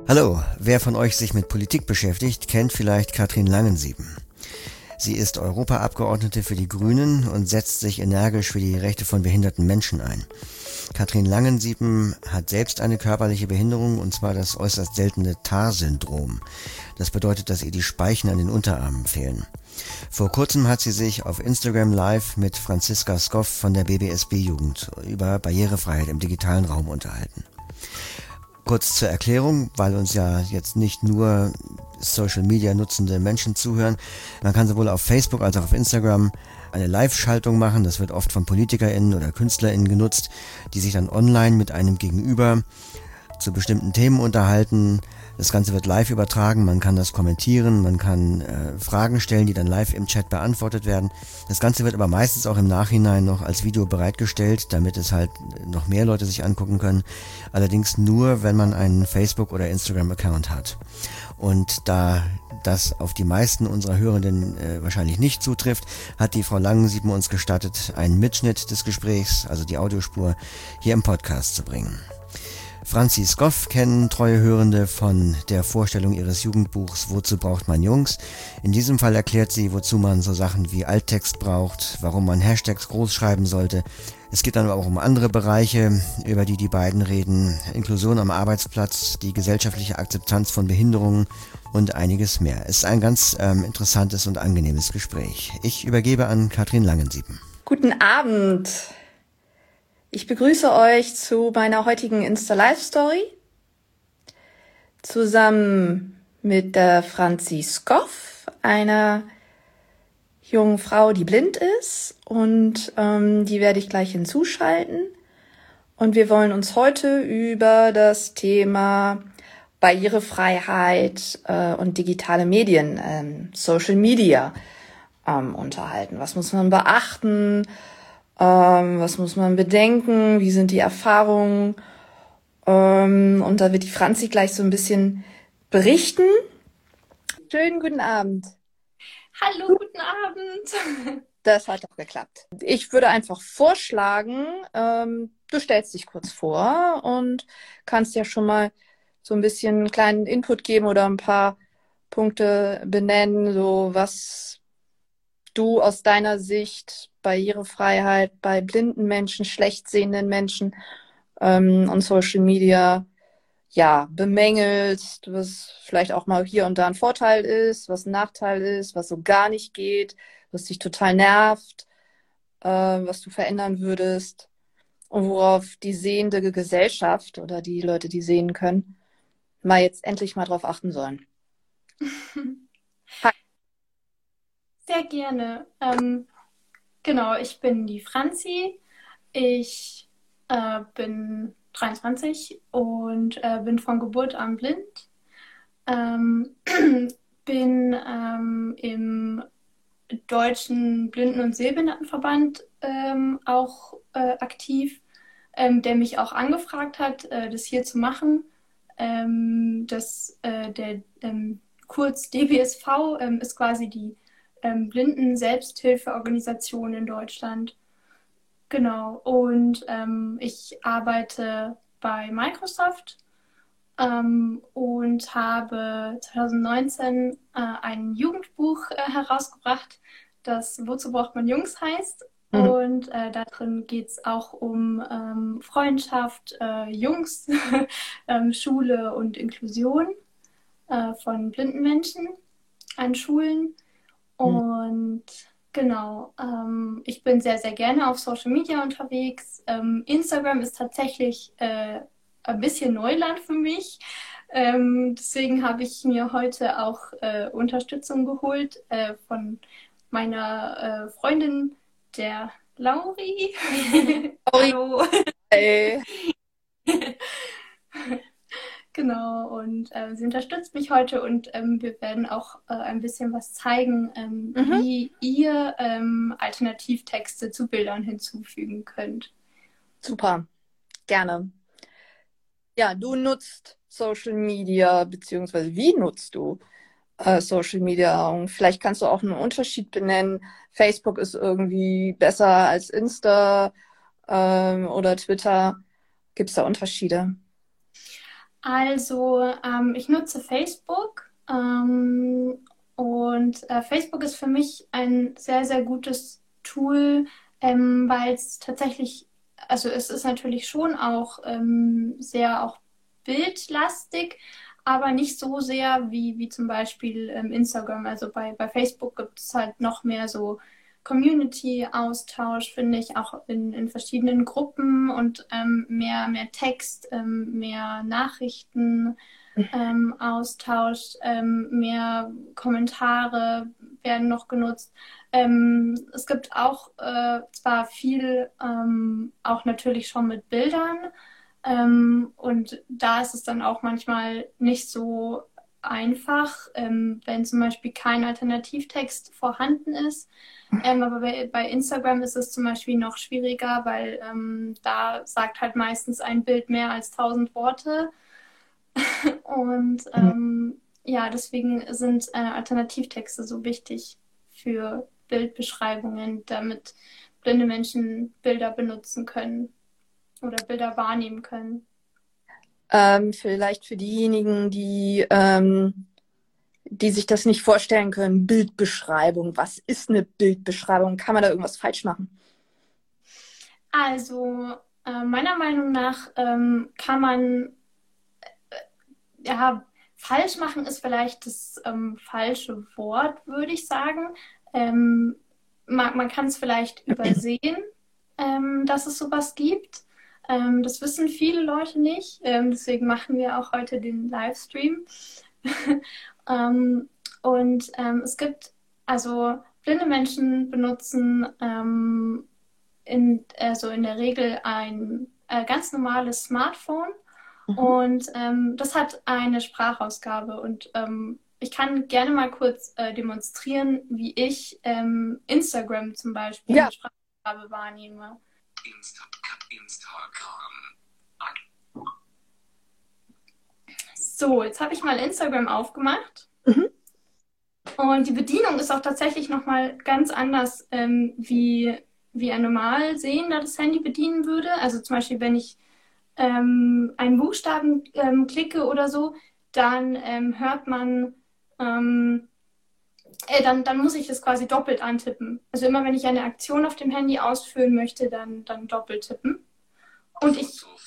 Hallo, wer von euch sich mit Politik beschäftigt, kennt vielleicht Katrin Langensieben. Sie ist Europaabgeordnete für die Grünen und setzt sich energisch für die Rechte von behinderten Menschen ein. Katrin Langensieben hat selbst eine körperliche Behinderung, und zwar das äußerst seltene TAR-Syndrom. Das bedeutet, dass ihr die Speichen an den Unterarmen fehlen. Vor kurzem hat sie sich auf Instagram Live mit Franziska Skoff von der BBSB-Jugend über Barrierefreiheit im digitalen Raum unterhalten. Kurz zur Erklärung, weil uns ja jetzt nicht nur Social Media nutzende Menschen zuhören. Man kann sowohl auf Facebook als auch auf Instagram eine Live-Schaltung machen. Das wird oft von PolitikerInnen oder KünstlerInnen genutzt, die sich dann online mit einem Gegenüber zu bestimmten Themen unterhalten. Das Ganze wird live übertragen, man kann das kommentieren, man kann Fragen stellen, die dann live im Chat beantwortet werden. Das Ganze wird aber meistens auch im Nachhinein noch als Video bereitgestellt, damit es halt noch mehr Leute sich angucken können. Allerdings nur, wenn man einen Facebook- oder Instagram-Account hat. Und da das auf die meisten unserer Hörenden wahrscheinlich nicht zutrifft, hat die Frau Langensieben uns gestattet, einen Mitschnitt des Gesprächs, also die Audiospur, hier im Podcast zu bringen. Franzi Skoff kennen treue Hörende von der Vorstellung ihres Jugendbuchs Wozu braucht man Jungs? In diesem Fall erklärt sie, wozu man so Sachen wie Alttext braucht, warum man Hashtags groß schreiben sollte. Es geht dann aber auch um andere Bereiche, über die die beiden reden. Inklusion am Arbeitsplatz, die gesellschaftliche Akzeptanz von Behinderungen und einiges mehr. Es ist ein ganz interessantes und angenehmes Gespräch. Ich übergebe an Katrin Langensieben. Guten Abend. Ich begrüße euch zu meiner heutigen Insta-Live-Story zusammen mit der Franzi Skoff, einer jungen Frau, die blind ist, und die werde ich gleich hinzuschalten. Und wir wollen uns heute über das Thema Barrierefreiheit und digitale Medien, Social Media unterhalten. Was muss man beachten? Was muss man bedenken? Wie sind die Erfahrungen? Und da wird die Franzi gleich so ein bisschen berichten. Schönen guten Abend. Hallo, guten Abend. Das hat doch geklappt. Ich würde einfach vorschlagen, du stellst dich kurz vor und kannst ja schon mal so ein bisschen einen kleinen Input geben oder ein paar Punkte benennen, so was du aus deiner Sicht Barrierefreiheit bei blinden Menschen, schlecht sehenden Menschen und Social Media bemängelst, was vielleicht auch mal hier und da ein Vorteil ist, was ein Nachteil ist, was so gar nicht geht, was dich total nervt, was du verändern würdest und worauf die sehende Gesellschaft oder die Leute, die sehen können, mal jetzt endlich mal drauf achten sollen. Sehr gerne. Genau, ich bin die Franzi. Ich bin 23 und bin von Geburt an blind. Bin im Deutschen Blinden- und Sehbehindertenverband auch aktiv, der mich auch angefragt hat, das hier zu machen. Der kurz DBSV ist quasi die Blinden-Selbsthilfeorganisation in Deutschland. Genau, und ich arbeite bei Microsoft und habe 2019 ein Jugendbuch herausgebracht, das Wozu braucht man Jungs heißt. Und da drin geht es auch um Freundschaft, Jungs, Schule und Inklusion von blinden Menschen an Schulen. Und genau, ich bin sehr, sehr gerne auf Social Media unterwegs. Instagram ist tatsächlich ein bisschen Neuland für mich. Deswegen habe ich mir heute auch Unterstützung geholt von meiner Freundin, der Lauri. Hallo. Hey. Genau, und sie unterstützt mich heute und wir werden auch ein bisschen was zeigen, wie ihr Alternativtexte zu Bildern hinzufügen könnt. Super, gerne. Ja, du nutzt Social Media, beziehungsweise wie nutzt du Social Media? Und vielleicht kannst du auch einen Unterschied benennen. Facebook ist irgendwie besser als Insta oder Twitter. Gibt es da Unterschiede? Also, ich nutze Facebook und Facebook ist für mich ein sehr, sehr gutes Tool, weil es tatsächlich, also es ist natürlich schon auch sehr auch bildlastig, aber nicht so sehr wie zum Beispiel Instagram. Also bei Facebook gibt es halt noch mehr so Community-Austausch, finde ich, auch in verschiedenen Gruppen und mehr Text, mehr Nachrichten. Austausch, mehr Kommentare werden noch genutzt. Es gibt auch zwar viel, auch natürlich schon mit Bildern, und da ist es dann auch manchmal nicht so einfach, wenn zum Beispiel kein Alternativtext vorhanden ist. Aber bei Instagram ist es zum Beispiel noch schwieriger, weil da sagt halt meistens ein Bild mehr als 1000 Worte. Und ja, deswegen sind Alternativtexte so wichtig für Bildbeschreibungen, damit blinde Menschen Bilder benutzen können oder Bilder wahrnehmen können. Vielleicht für diejenigen, die sich das nicht vorstellen können, Bildbeschreibung. Was ist eine Bildbeschreibung? Kann man da irgendwas falsch machen? Also, meiner Meinung nach kann man, ja, falsch machen ist vielleicht das falsche Wort, würde ich sagen. Man kann es vielleicht übersehen, dass es sowas gibt. Das wissen viele Leute nicht. Deswegen machen wir auch heute den Livestream. Und es gibt, also blinde Menschen benutzen also in der Regel ein ganz normales Smartphone. Und das hat eine Sprachausgabe. Und ich kann gerne mal kurz demonstrieren, wie ich Instagram zum Beispiel Ja. eine Sprachausgabe wahrnehme. So, jetzt habe ich mal Instagram aufgemacht. Und die Bedienung ist auch tatsächlich nochmal ganz anders, wie ein normal Sehender das Handy bedienen würde. Also zum Beispiel, wenn ich einen Buchstaben klicke oder so, dann hört man, dann muss ich das quasi doppelt antippen. Also immer wenn ich eine Aktion auf dem Handy ausführen möchte, dann doppelt tippen. Und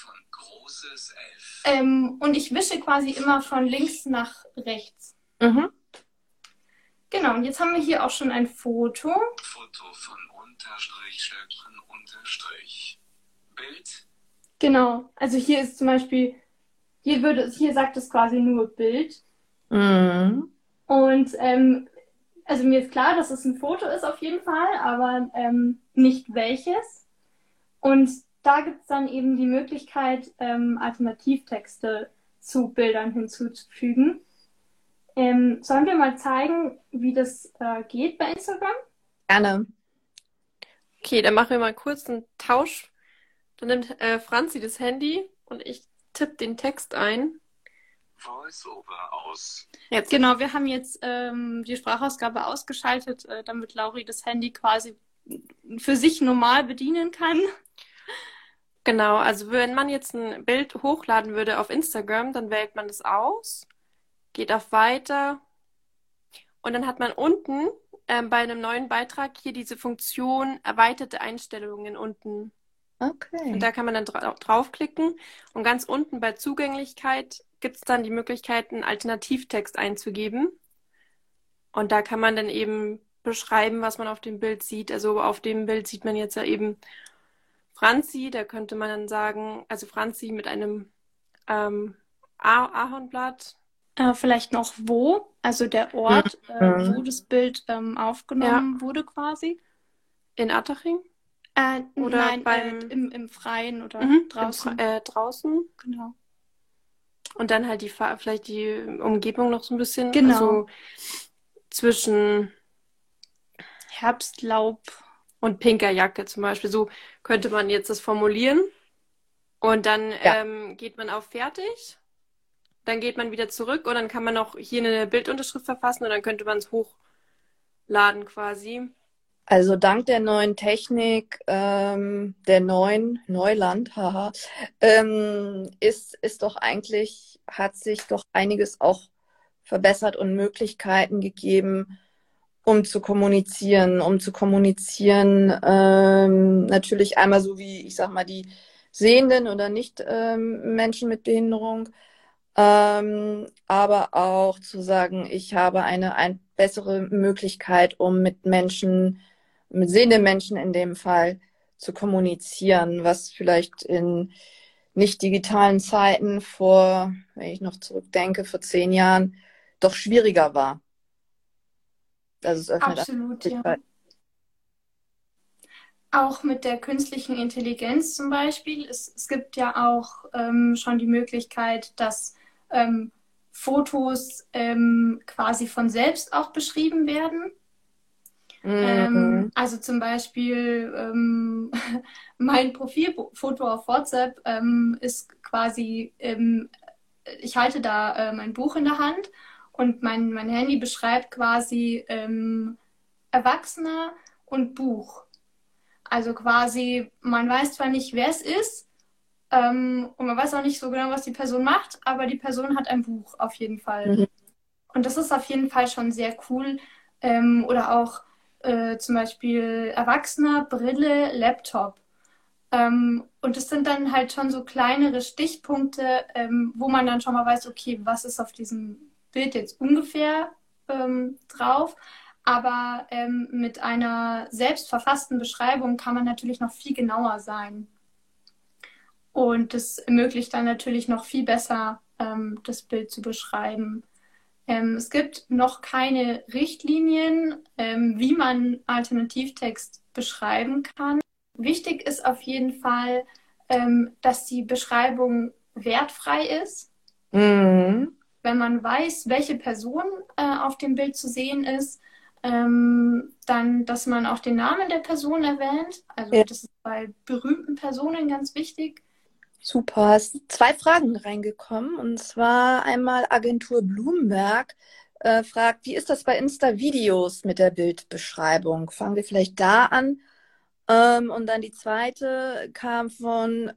ich wische quasi immer von links nach rechts. Genau, und jetzt haben wir hier auch schon ein Foto. Foto von Unterstrich, Schöpfen, Unterstrich. Bild. Genau, also hier ist zum Beispiel, hier sagt es quasi nur Bild. Und also mir ist klar, dass es ein Foto ist auf jeden Fall, aber nicht welches. Und da gibt es dann eben die Möglichkeit, Alternativtexte zu Bildern hinzuzufügen. Sollen wir mal zeigen, wie das geht bei Instagram? Gerne. Okay, dann machen wir mal kurz einen Tausch. Dann nimmt Franzi das Handy und ich tippe den Text ein. Voice-over aus. Jetzt. Genau, wir haben jetzt die Sprachausgabe ausgeschaltet, damit Lauri das Handy quasi für sich normal bedienen kann. Genau, also wenn man jetzt ein Bild hochladen würde auf Instagram, dann wählt man das aus, geht auf Weiter und dann hat man unten bei einem neuen Beitrag hier diese Funktion erweiterte Einstellungen unten. Okay. Und da kann man dann draufklicken und ganz unten bei Zugänglichkeit gibt es dann die Möglichkeit, einen Alternativtext einzugeben. Und da kann man dann eben beschreiben, was man auf dem Bild sieht. Also auf dem Bild sieht man jetzt ja eben Franzi, da könnte man dann sagen, also Franzi mit einem Ahornblatt. Vielleicht noch wo, also der Ort, wo das Bild aufgenommen wurde quasi. In Attaching? Oder nein, im Freien oder draußen. Draußen. Genau. Und dann halt vielleicht die Umgebung noch so ein bisschen. Genau. Also zwischen Herbstlaub und pinker Jacke zum Beispiel. So könnte man jetzt das formulieren. Und dann geht man auf Fertig. Dann geht man wieder zurück und dann kann man noch hier eine Bildunterschrift verfassen und dann könnte man es hochladen quasi. Also dank der neuen Technik, der neuen Neuland, haha, ist doch eigentlich, hat sich doch einiges auch verbessert und Möglichkeiten gegeben, um zu kommunizieren, natürlich einmal so wie, ich sag mal, die Sehenden oder nicht Menschen mit Behinderung, aber auch zu sagen, ich habe eine bessere Möglichkeit, um mit Menschen, mit sehenden Menschen in dem Fall zu kommunizieren, was vielleicht in nicht digitalen Zeiten vor, wenn ich noch zurückdenke, vor 10 Jahren doch schwieriger war. Also es öffnet Absolut, ja. Möglichkeiten. Auch mit der künstlichen Intelligenz zum Beispiel. Es gibt ja auch schon die Möglichkeit, dass Fotos quasi von selbst auch beschrieben werden. Also zum Beispiel mein Profilfoto auf WhatsApp ist quasi, ich halte da mein Buch in der Hand und mein Handy beschreibt quasi Erwachsener und Buch. Also quasi, man weiß zwar nicht, wer es ist, und man weiß auch nicht so genau, was die Person macht, aber die Person hat ein Buch auf jeden Fall. Und das ist auf jeden Fall schon sehr cool. Oder auch zum Beispiel Erwachsener, Brille, Laptop. Und das sind dann halt schon so kleinere Stichpunkte, wo man dann schon mal weiß, okay, was ist auf diesem Bild jetzt ungefähr drauf. Aber mit einer selbst verfassten Beschreibung kann man natürlich noch viel genauer sein. Und das ermöglicht dann natürlich noch viel besser, das Bild zu beschreiben. Es gibt noch keine Richtlinien, wie man Alternativtext beschreiben kann. Wichtig ist auf jeden Fall, dass die Beschreibung wertfrei ist. Wenn man weiß, welche Person auf dem Bild zu sehen ist, dann, dass man auch den Namen der Person erwähnt. Also das ist bei berühmten Personen ganz wichtig. Super, es sind 2 Fragen reingekommen. Und zwar einmal Agentur Bloomberg fragt, wie ist das bei Insta-Videos mit der Bildbeschreibung? Fangen wir vielleicht da an. Und dann die zweite kam von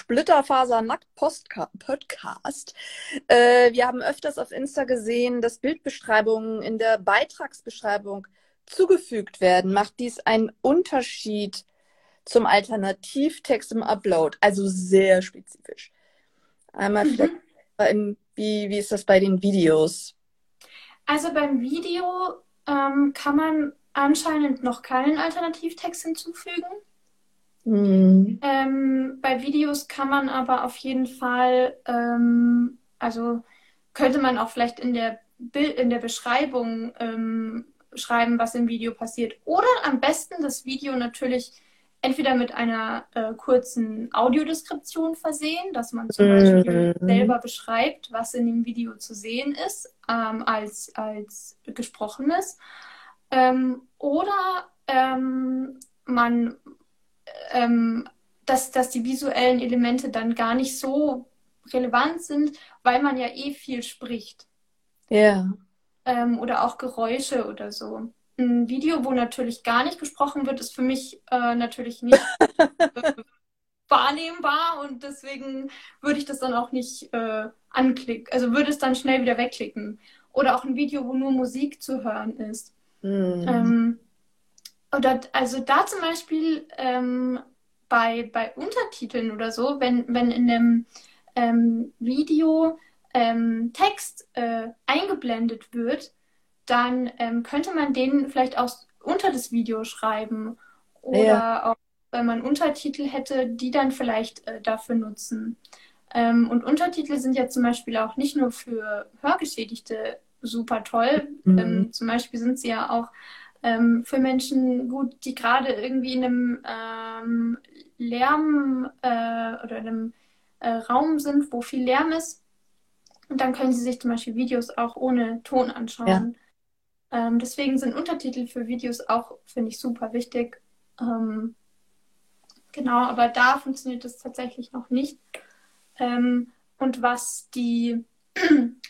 Splitterfaser-Nackt-Podcast. Wir haben öfters auf Insta gesehen, dass Bildbeschreibungen in der Beitragsbeschreibung zugefügt werden. Macht dies einen Unterschied zum Alternativtext im Upload? Also sehr spezifisch. Einmal vielleicht, wie ist das bei den Videos? Also beim Video kann man anscheinend noch keinen Alternativtext hinzufügen. Bei Videos kann man aber auf jeden Fall, also könnte man auch vielleicht in der Beschreibung schreiben, was im Video passiert. Oder am besten das Video natürlich entweder mit einer kurzen Audiodeskription versehen, dass man zum Beispiel selber beschreibt, was in dem Video zu sehen ist, als gesprochenes. Oder man, dass die visuellen Elemente dann gar nicht so relevant sind, weil man ja eh viel spricht. Ja. Oder auch Geräusche oder so. Ein Video, wo natürlich gar nicht gesprochen wird, ist für mich natürlich nicht wahrnehmbar und deswegen würde ich das dann auch nicht anklicken. Also würde es dann schnell wieder wegklicken. Oder auch ein Video, wo nur Musik zu hören ist. Oder also da zum Beispiel bei Untertiteln oder so, wenn in einem Video Text eingeblendet wird, dann könnte man den vielleicht auch unter das Video schreiben. Oder auch, wenn man Untertitel hätte, die dann vielleicht dafür nutzen. Und Untertitel sind ja zum Beispiel auch nicht nur für Hörgeschädigte super toll. Zum Beispiel sind sie ja auch für Menschen gut, die gerade irgendwie in einem Lärm oder in einem Raum sind, wo viel Lärm ist. Und dann können sie sich zum Beispiel Videos auch ohne Ton anschauen. Ja. Deswegen sind Untertitel für Videos auch, finde ich, super wichtig. Genau, aber da funktioniert das tatsächlich noch nicht. Und was die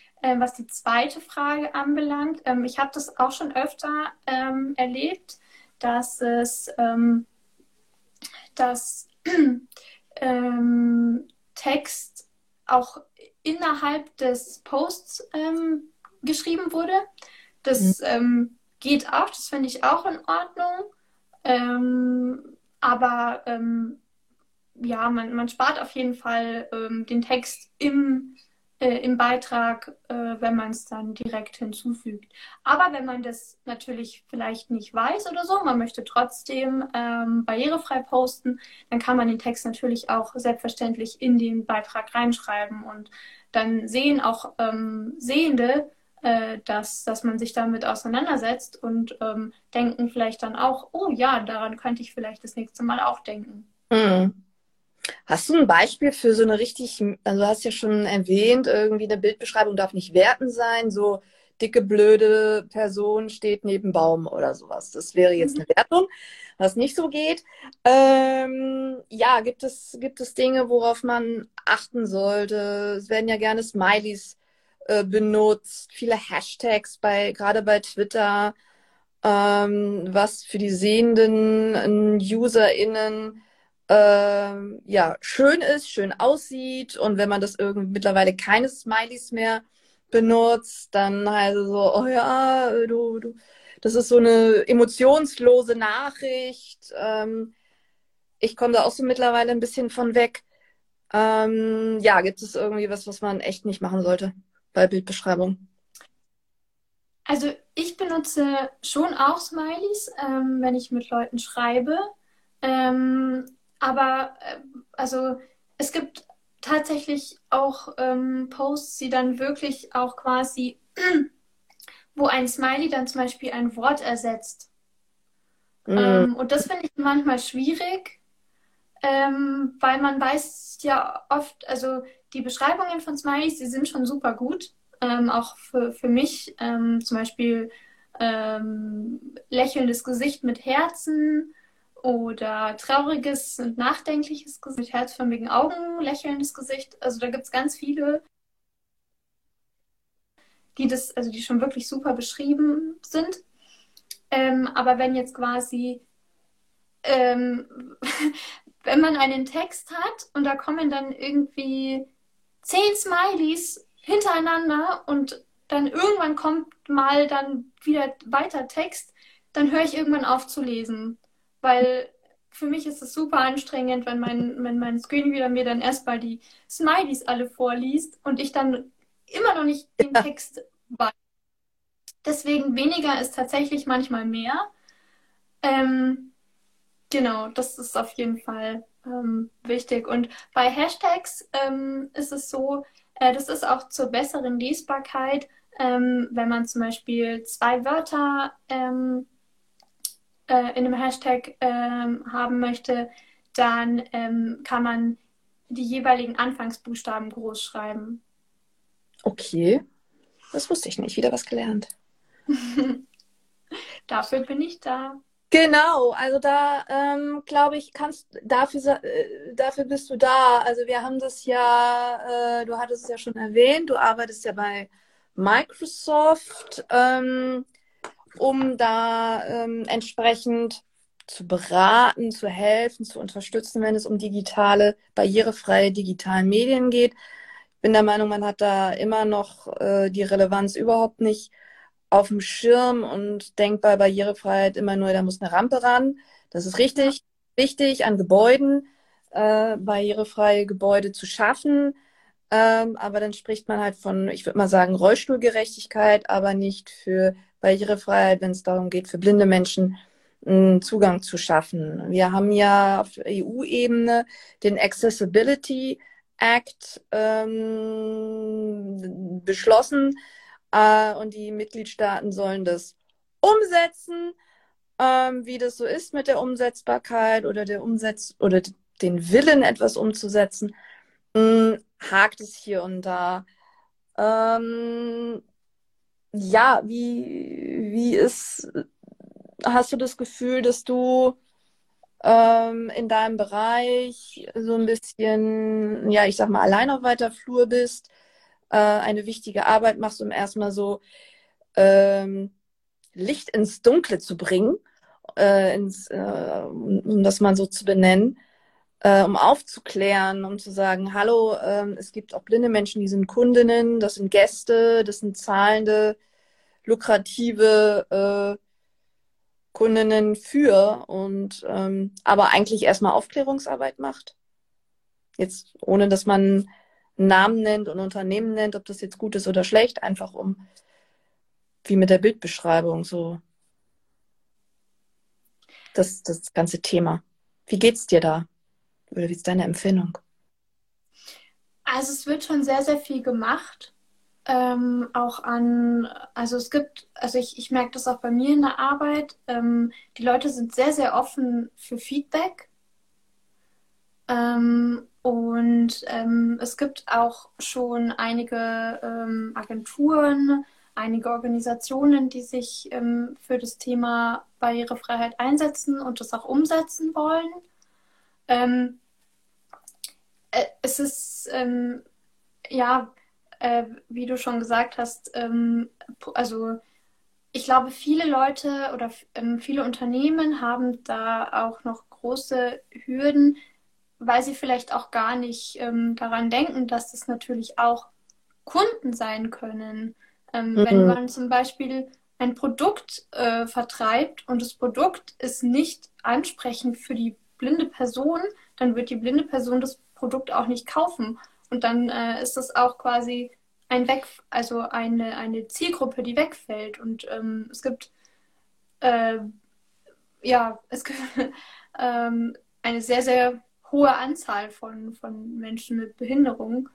zweite Frage anbelangt, ich habe das auch schon öfter erlebt, dass dass Text auch innerhalb des Posts geschrieben wurde. Das geht auch, das finde ich auch in Ordnung. Aber ja, man spart auf jeden Fall den Text im Beitrag, wenn man es dann direkt hinzufügt. Aber wenn man das natürlich vielleicht nicht weiß oder so, man möchte trotzdem barrierefrei posten, dann kann man den Text natürlich auch selbstverständlich in den Beitrag reinschreiben und dann sehen auch Sehende, dass man sich damit auseinandersetzt und denken vielleicht dann auch, oh ja, daran könnte ich vielleicht das nächste Mal auch denken. Mhm. Hast du ein Beispiel für so eine richtig, also du hast ja schon erwähnt, irgendwie eine Bildbeschreibung darf nicht wertend sein, so dicke, blöde Person steht neben Baum oder sowas. Das wäre jetzt eine Wertung, was nicht so geht. Ja, gibt es Dinge, worauf man achten sollte? Es werden ja gerne Smileys benutzt, viele Hashtags gerade bei Twitter, was für die sehenden UserInnen ja, schön ist, schön aussieht und wenn man das irgendwie mittlerweile keine Smileys mehr benutzt, dann heißt es so, oh ja, das ist so eine emotionslose Nachricht. Ich komme da auch so mittlerweile ein bisschen von weg. Ja, gibt es irgendwie was man echt nicht machen sollte bei Bildbeschreibung? Also ich benutze schon auch Smileys, wenn ich mit Leuten schreibe. Aber also es gibt tatsächlich auch Posts, die dann wirklich auch quasi, wo ein Smiley dann zum Beispiel ein Wort ersetzt. Und das finde ich manchmal schwierig, weil man weiß ja oft, also die Beschreibungen von Smileys, die sind schon super gut. Auch für mich zum Beispiel lächelndes Gesicht mit Herzen oder trauriges und nachdenkliches Gesicht mit herzförmigen Augen, lächelndes Gesicht. Also da gibt es ganz viele, die schon wirklich super beschrieben sind. Aber wenn jetzt quasi, wenn man einen Text hat und da kommen dann irgendwie 10 Smileys hintereinander und dann irgendwann kommt mal dann wieder weiter Text, dann höre ich irgendwann auf zu lesen. Weil für mich ist es super anstrengend, wenn mein Screenreader mir dann erstmal die Smileys alle vorliest und ich dann immer noch nicht den Text weiß. Deswegen weniger ist tatsächlich manchmal mehr. Genau, das ist auf jeden Fall wichtig. Und bei Hashtags ist es so, das ist auch zur besseren Lesbarkeit, wenn man zum Beispiel 2 Wörter in einem Hashtag haben möchte, dann kann man die jeweiligen Anfangsbuchstaben groß schreiben. Okay, das wusste ich nicht. Wieder was gelernt. Dafür bin ich da. Genau, also da glaube ich, dafür bist du da. Also wir haben das ja, du hattest es ja schon erwähnt, du arbeitest ja bei Microsoft, um da entsprechend zu beraten, zu helfen, zu unterstützen, wenn es um barrierefreie digitalen Medien geht. Ich bin der Meinung, man hat da immer noch die Relevanz überhaupt nicht auf dem Schirm und denkt bei Barrierefreiheit immer nur, da muss eine Rampe ran. Das ist richtig wichtig, an Gebäuden barrierefreie Gebäude zu schaffen. Aber dann spricht man halt von, ich würde mal sagen, Rollstuhlgerechtigkeit, aber nicht für Barrierefreiheit, wenn es darum geht, für blinde Menschen einen Zugang zu schaffen. Wir haben ja auf EU-Ebene den Accessibility Act beschlossen, und die Mitgliedstaaten sollen das umsetzen. Wie das so ist mit der Umsetzbarkeit oder oder den Willen, etwas umzusetzen, hakt es hier und da. Ja, hast du das Gefühl, dass du in deinem Bereich so ein bisschen, ja, ich sag mal, allein auf weiter Flur bist, eine wichtige Arbeit machst, um erstmal so Licht ins Dunkle zu bringen um das mal so zu benennen, um aufzuklären, um zu sagen, hallo, es gibt auch blinde Menschen, die sind Kundinnen, das sind Gäste, das sind zahlende, lukrative Kundinnen aber eigentlich erstmal Aufklärungsarbeit macht. Jetzt ohne, dass man einen Namen nennt und Unternehmen nennt, ob das jetzt gut ist oder schlecht, einfach wie mit der Bildbeschreibung, so das ganze Thema. Wie geht's dir da? Oder wie ist deine Empfindung? Also es wird schon sehr, sehr viel gemacht. Ich merke das auch bei mir in der Arbeit. Die Leute sind sehr, sehr offen für Feedback. Es gibt auch schon einige Agenturen, einige Organisationen, die sich für das Thema Barrierefreiheit einsetzen und das auch umsetzen wollen. Es ist, wie du schon gesagt hast, also ich glaube, viele Leute oder viele Unternehmen haben da auch noch große Hürden, weil sie vielleicht auch gar nicht daran denken, dass das natürlich auch Kunden sein können. Wenn man zum Beispiel ein Produkt vertreibt und das Produkt ist nicht ansprechend für die blinde Person, dann wird die blinde Person das Produkt auch nicht kaufen. Und dann ist das auch quasi eine Zielgruppe, die wegfällt. Und es gibt eine sehr, sehr hohe Anzahl von Menschen mit Behinderung.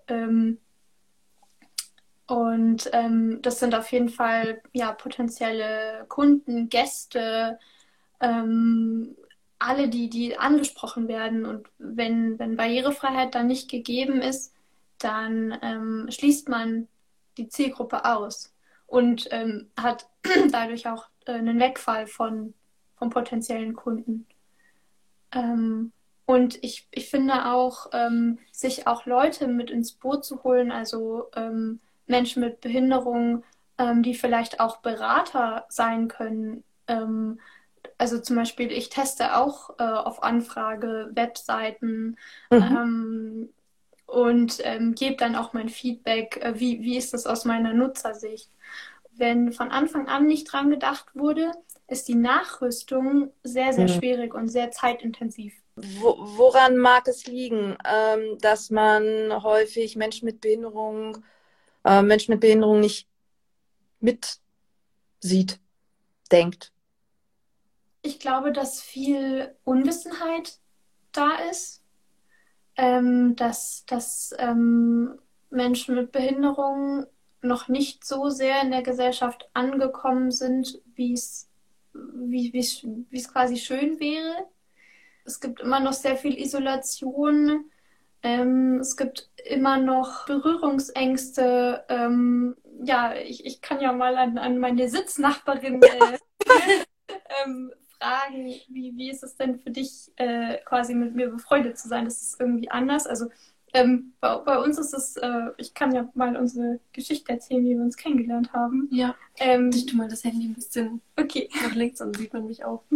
Das sind auf jeden Fall potenzielle Kunden, Gäste, alle, die angesprochen werden. Und wenn Barrierefreiheit dann nicht gegeben ist, dann schließt man die Zielgruppe aus und hat dadurch auch einen Wegfall von potenziellen Kunden. Und ich finde auch, sich auch Leute mit ins Boot zu holen, also Menschen mit Behinderung, die vielleicht auch Berater sein können. Also zum Beispiel, ich teste auch auf Anfrage Webseiten und gebe dann auch mein Feedback, wie ist das aus meiner Nutzersicht. Wenn von Anfang an nicht dran gedacht wurde, ist die Nachrüstung sehr, sehr schwierig und sehr zeitintensiv. Woran mag es liegen, dass man häufig Menschen mit Behinderung nicht mitsieht, denkt? Ich glaube, dass viel Unwissenheit da ist, dass Menschen mit Behinderung noch nicht so sehr in der Gesellschaft angekommen sind, wie es quasi schön wäre. Es gibt immer noch sehr viel Isolation. Es gibt immer noch Berührungsängste. Ich kann ja mal an meine Sitznachbarin fragen, wie ist es denn für dich, quasi mit mir befreundet zu sein? Das ist irgendwie anders. Also bei uns ist es, ich kann ja mal unsere Geschichte erzählen, wie wir uns kennengelernt haben. Ja, ich tue mal das Handy ein bisschen nach links, dann sieht man mich auch.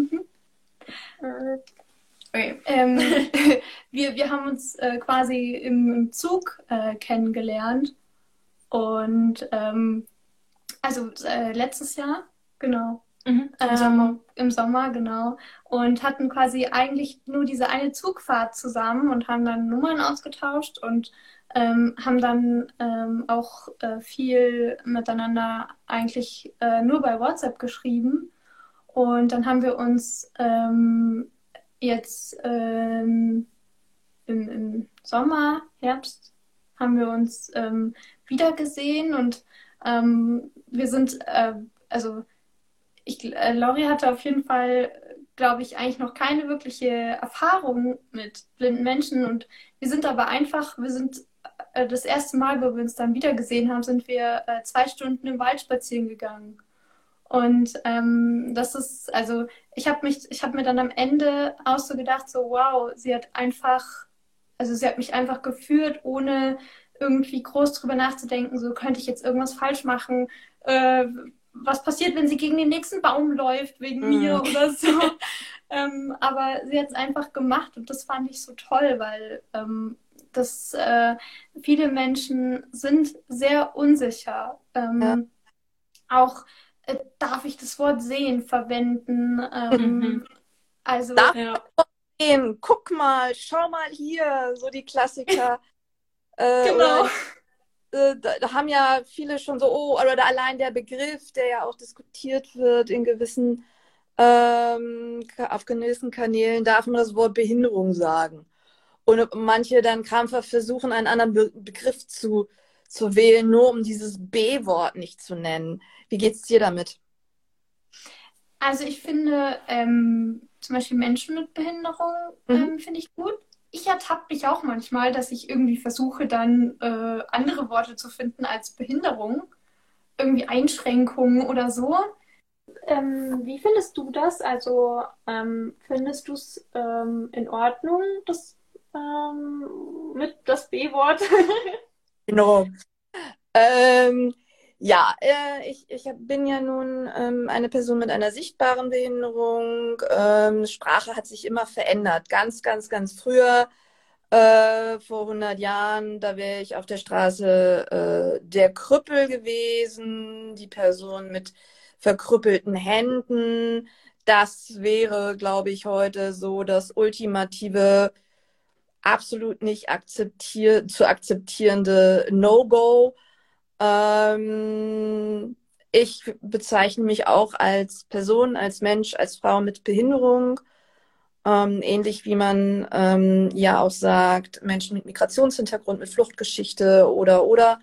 Okay. Wir haben uns quasi im Zug kennengelernt und letztes Jahr, genau. Im Sommer, genau. Und hatten quasi eigentlich nur diese eine Zugfahrt zusammen und haben dann Nummern ausgetauscht und haben dann auch viel miteinander eigentlich nur bei WhatsApp geschrieben. Und dann haben wir uns jetzt im Sommer, Herbst, haben wir uns wieder gesehen und wir sind, Lori hatte auf jeden Fall, glaube ich, eigentlich noch keine wirkliche Erfahrung mit blinden Menschen und wir sind das erste Mal, wo wir uns dann wieder gesehen haben, sind wir 2 Stunden im Wald spazieren gegangen. Und das ist, also ich habe mir dann am Ende auch so gedacht, so wow, sie hat mich einfach geführt, ohne irgendwie groß drüber nachzudenken, so könnte ich jetzt irgendwas falsch machen, was passiert, wenn sie gegen den nächsten Baum läuft, wegen mir oder so. Aber sie hat es einfach gemacht und das fand ich so toll, weil viele Menschen sind sehr unsicher. Auch darf ich das Wort sehen verwenden? Also Darf sehen, guck mal, schau mal hier, so die Klassiker. genau. Da haben ja viele schon so, oder allein der Begriff, der ja auch diskutiert wird in gewissen, auf gewissen Kanälen, darf man das Wort Behinderung sagen. Und manche dann krampfhaft versuchen, einen anderen Begriff zu wählen, nur um dieses B-Wort nicht zu nennen. Wie geht's dir damit? Also ich finde zum Beispiel Menschen mit Behinderung finde ich gut. Ich ertappe mich auch manchmal, dass ich irgendwie versuche, dann andere Worte zu finden als Behinderung. Irgendwie Einschränkungen oder so. Wie findest du das? Also findest du es in Ordnung, mit das B-Wort? Genau. Ja, ich bin ja nun eine Person mit einer sichtbaren Behinderung. Sprache hat sich immer verändert. Ganz, ganz, ganz früher, vor 100 Jahren, da wäre ich auf der Straße der Krüppel gewesen, die Person mit verkrüppelten Händen. Das wäre, glaube ich, heute so das ultimative, absolut nicht zu akzeptierende No-Go. Ich bezeichne mich auch als Person, als Mensch, als Frau mit Behinderung, ähnlich wie man ja auch sagt, Menschen mit Migrationshintergrund, mit Fluchtgeschichte oder.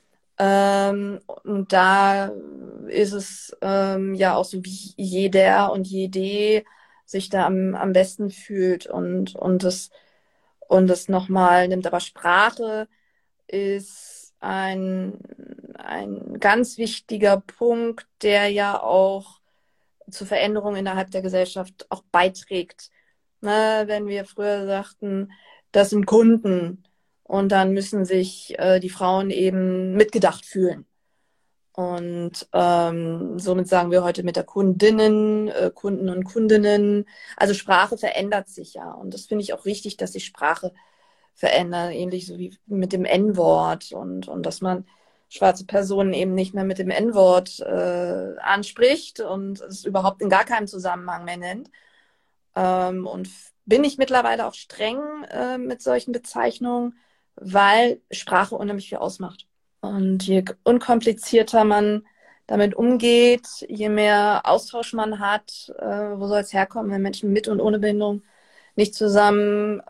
Und da ist es ja auch so, wie jeder und jede sich da am besten fühlt und es nochmal nimmt. Aber Sprache ist ein ganz wichtiger Punkt, der ja auch zur Veränderung innerhalb der Gesellschaft auch beiträgt. Ne, wenn wir früher sagten, das sind Kunden und dann müssen sich die Frauen eben mitgedacht fühlen. Und somit sagen wir heute mit der Kundinnen, Kunden und Kundinnen. Also Sprache verändert sich ja. Und das finde ich auch richtig, dass sich Sprache verändert, ähnlich so wie mit dem N-Wort und dass man schwarze Personen eben nicht mehr mit dem N-Wort anspricht und es überhaupt in gar keinem Zusammenhang mehr nennt. Und bin ich mittlerweile auch streng mit solchen Bezeichnungen, weil Sprache unheimlich viel ausmacht. Und je unkomplizierter man damit umgeht, je mehr Austausch man hat, wo soll es herkommen, wenn Menschen mit und ohne Behinderung nicht zusammen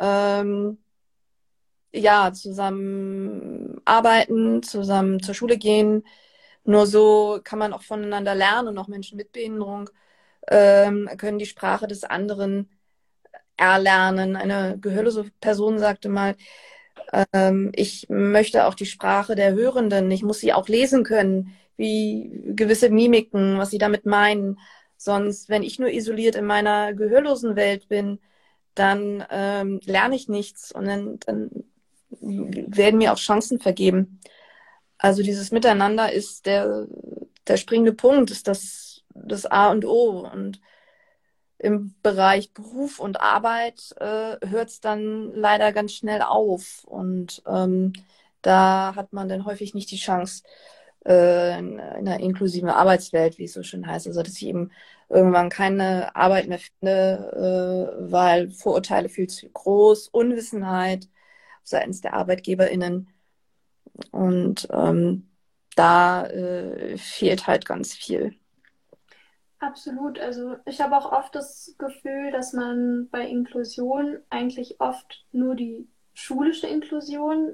arbeiten, zusammen zur Schule gehen. Nur so kann man auch voneinander lernen und auch Menschen mit Behinderung können die Sprache des anderen erlernen. Eine gehörlose Person sagte mal, ich möchte auch die Sprache der Hörenden. Ich muss sie auch lesen können, wie gewisse Mimiken, was sie damit meinen. Sonst, wenn ich nur isoliert in meiner gehörlosen Welt bin, dann lerne ich nichts und dann werden mir auch Chancen vergeben. Also dieses Miteinander ist der springende Punkt, ist das A und O. Und im Bereich Beruf und Arbeit hört es dann leider ganz schnell auf. Und da hat man dann häufig nicht die Chance in einer inklusiven Arbeitswelt, wie es so schön heißt. Also dass ich eben irgendwann keine Arbeit mehr finde, weil Vorurteile viel zu groß, Unwissenheit seitens der ArbeitgeberInnen. Und da fehlt halt ganz viel. Absolut. Also ich habe auch oft das Gefühl, dass man bei Inklusion eigentlich oft nur die schulische Inklusion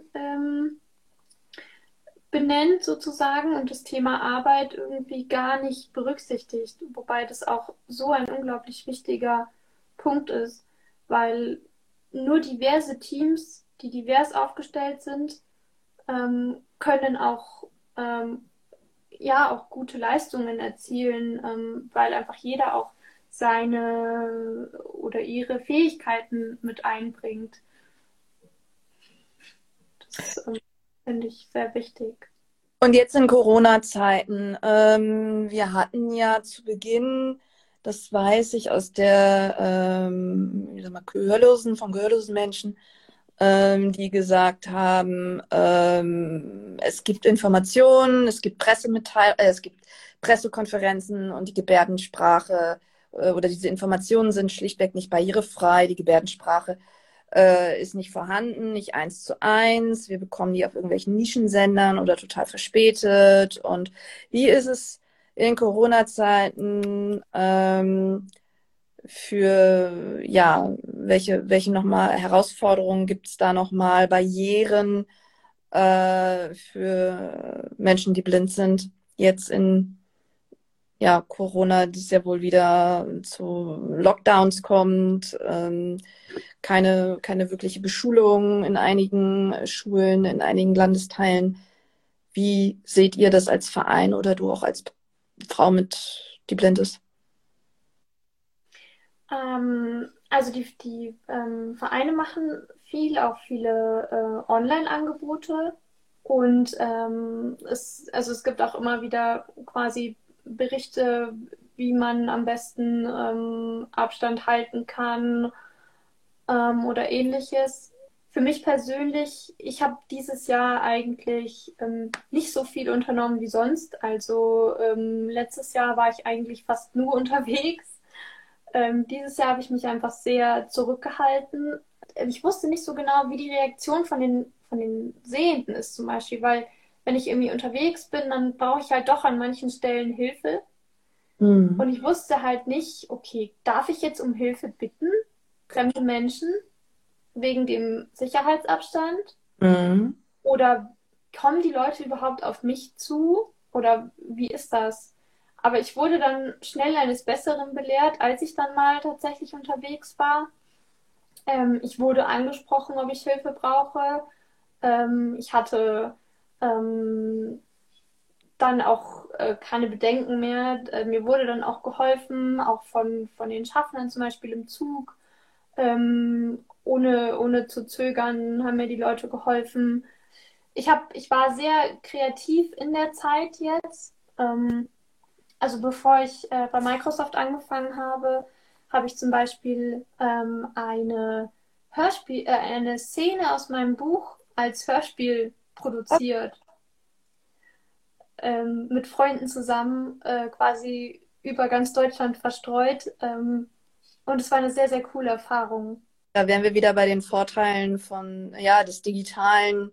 benennt sozusagen und das Thema Arbeit irgendwie gar nicht berücksichtigt, wobei das auch so ein unglaublich wichtiger Punkt ist, weil nur diverse Teams, die divers aufgestellt sind, können auch ja auch gute Leistungen erzielen, weil einfach jeder auch seine oder ihre Fähigkeiten mit einbringt. Das finde ich sehr wichtig. Und jetzt in Corona-Zeiten, wir hatten ja zu Beginn, das weiß ich aus der, wie sag mal, von gehörlosen Menschen, die gesagt haben, es gibt Informationen, es gibt es gibt Pressekonferenzen und die Gebärdensprache oder diese Informationen sind schlichtweg nicht barrierefrei. Die Gebärdensprache ist nicht vorhanden, nicht 1:1. Wir bekommen die auf irgendwelchen Nischensendern oder total verspätet. Und wie ist es in Corona-Zeiten welche nochmal Herausforderungen gibt es da nochmal, Barrieren für Menschen, die blind sind, jetzt in Corona, das ja wohl wieder zu Lockdowns kommt, keine wirkliche Beschulung in einigen Schulen, in einigen Landesteilen. Wie seht ihr das als Verein oder du auch als Frau die blind ist? Also die Vereine machen auch viele Online-Angebote und es gibt auch immer wieder quasi Berichte, wie man am besten Abstand halten kann oder ähnliches. Für mich persönlich, ich habe dieses Jahr eigentlich nicht so viel unternommen wie sonst. Also letztes Jahr war ich eigentlich fast nur unterwegs. Dieses Jahr habe ich mich einfach sehr zurückgehalten. Ich wusste nicht so genau, wie die Reaktion von den Sehenden ist zum Beispiel, weil wenn ich irgendwie unterwegs bin, dann brauche ich halt doch an manchen Stellen Hilfe. Mhm. Und ich wusste halt nicht, okay, darf ich jetzt um Hilfe bitten, fremde Menschen, wegen dem Sicherheitsabstand? Mhm. Oder kommen die Leute überhaupt auf mich zu? Oder wie ist das? Aber ich wurde dann schnell eines Besseren belehrt, als ich dann mal tatsächlich unterwegs war. Ich wurde angesprochen, ob ich Hilfe brauche. Ich hatte dann auch keine Bedenken mehr. Mir wurde dann auch geholfen, auch von den Schaffnern zum Beispiel im Zug. Ohne zu zögern haben mir die Leute geholfen. Ich war sehr kreativ in der Zeit jetzt. Also bevor ich bei Microsoft angefangen habe, habe ich zum Beispiel eine Szene aus meinem Buch als Hörspiel produziert. Mit Freunden zusammen, quasi über ganz Deutschland verstreut. Und es war eine sehr, sehr coole Erfahrung. Da wären wir wieder bei den Vorteilen des digitalen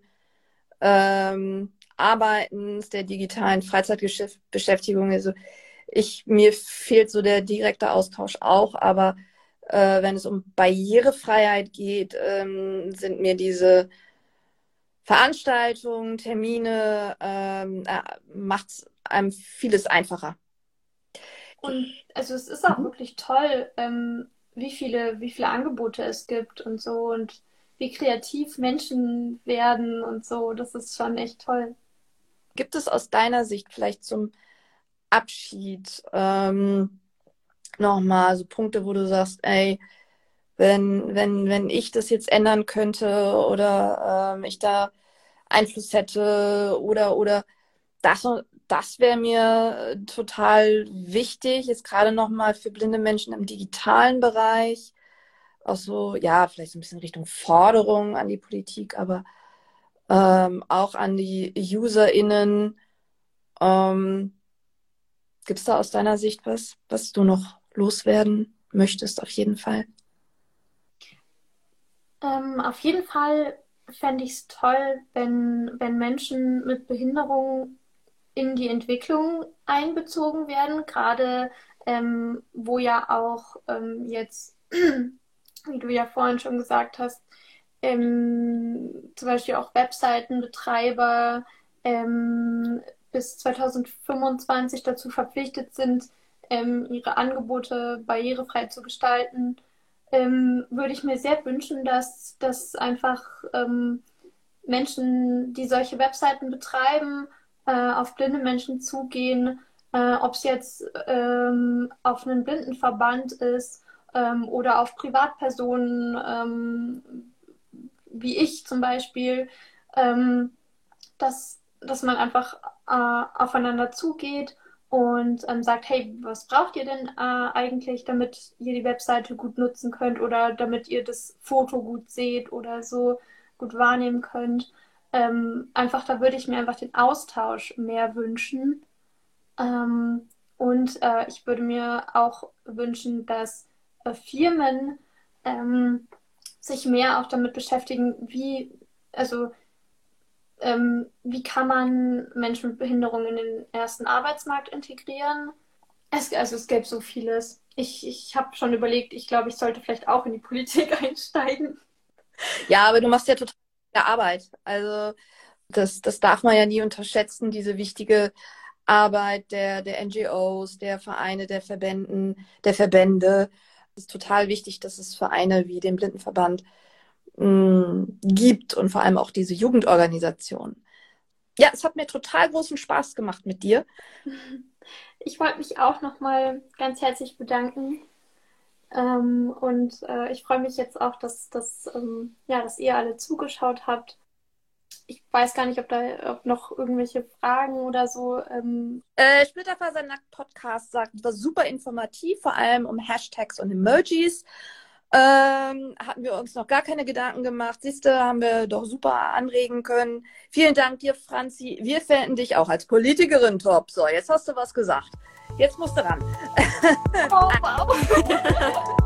Arbeitens, der digitalen Freizeitbeschäftigung. Also mir fehlt so der direkte Austausch auch, aber wenn es um Barrierefreiheit geht, sind mir diese Veranstaltungen, Termine, macht es einem vieles einfacher. Und also es ist auch wirklich toll, wie viele Angebote es gibt und so und wie kreativ Menschen werden und so. Das ist schon echt toll. Gibt es aus deiner Sicht vielleicht zum Abschied nochmal so Punkte, wo du sagst, ey, wenn ich das jetzt ändern könnte oder ich da Einfluss hätte oder das wäre mir total wichtig, jetzt gerade nochmal für blinde Menschen im digitalen Bereich, auch so, ja, vielleicht so ein bisschen Richtung Forderung an die Politik, aber auch an die UserInnen. Gibt es da aus deiner Sicht was du noch loswerden möchtest, auf jeden Fall? Auf jeden Fall fände ich es toll, wenn Menschen mit Behinderung in die Entwicklung einbezogen werden, gerade wo ja auch jetzt, wie du ja vorhin schon gesagt hast, zum Beispiel auch Webseitenbetreiber bis 2025 dazu verpflichtet sind, ihre Angebote barrierefrei zu gestalten, würde ich mir sehr wünschen, dass einfach Menschen, die solche Webseiten betreiben, auf blinde Menschen zugehen, ob es jetzt auf einen Blindenverband ist oder auf Privatpersonen wie ich zum Beispiel, dass man einfach aufeinander zugeht und sagt, hey, was braucht ihr denn eigentlich, damit ihr die Webseite gut nutzen könnt oder damit ihr das Foto gut seht oder so gut wahrnehmen könnt. Einfach, da würde ich mir einfach den Austausch mehr wünschen. Und ich würde mir auch wünschen, dass Firmen sich mehr auch damit beschäftigen, wie kann man Menschen mit Behinderung in den ersten Arbeitsmarkt integrieren? Es gäbe so vieles. Ich habe schon überlegt, ich glaube, ich sollte vielleicht auch in die Politik einsteigen. Ja, aber du machst ja total viel Arbeit. Also das darf man ja nie unterschätzen, diese wichtige Arbeit der NGOs, der Vereine, der Verbände. Es ist total wichtig, dass es Vereine wie den Blindenverband gibt und vor allem auch diese Jugendorganisation. Ja, es hat mir total großen Spaß gemacht mit dir. Ich wollte mich auch nochmal ganz herzlich bedanken. Ich freue mich jetzt auch, dass ihr alle zugeschaut habt. Ich weiß gar nicht, ob noch irgendwelche Fragen oder so. Splitterfasernackt-Podcast sagt, war super informativ, vor allem um Hashtags und Emojis. Hatten wir uns noch gar keine Gedanken gemacht. Siehst du, haben wir doch super anregen können. Vielen Dank dir, Franzi. Wir fänden dich auch als Politikerin top. So, jetzt hast du was gesagt. Jetzt musst du ran. Oh, wow.